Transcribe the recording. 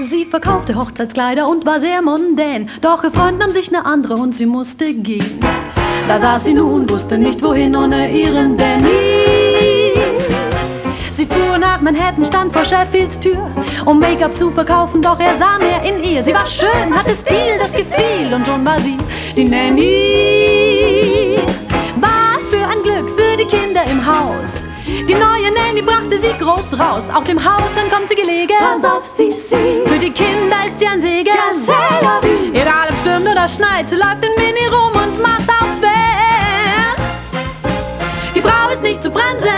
Sie verkaufte Hochzeitskleider und war sehr mondän, doch ihr Freund nahm sich eine andere und sie musste gehen. Da saß sie nun, wusste nicht wohin ohne ihren Danny. Sie fuhr nach Manhattan, stand vor Sheffields Tür, um Make-up zu verkaufen, doch er sah mehr in ihr. Sie war schön, hatte Stil, das gefiel, und schon war sie die Nanny. Was für ein Glück für die Kinder im Haus. Die neue Nanny brachte sie groß raus. Auch dem Haus entkommt sie gelegen. Pass auf, Sisi. Für die Kinder ist sie ein Segen. Ja, c'est la vie. Egal ob stürmt oder schneit, sie läuft in Mini rum und macht auf Fan. Die Frau ist nicht zu bremsen.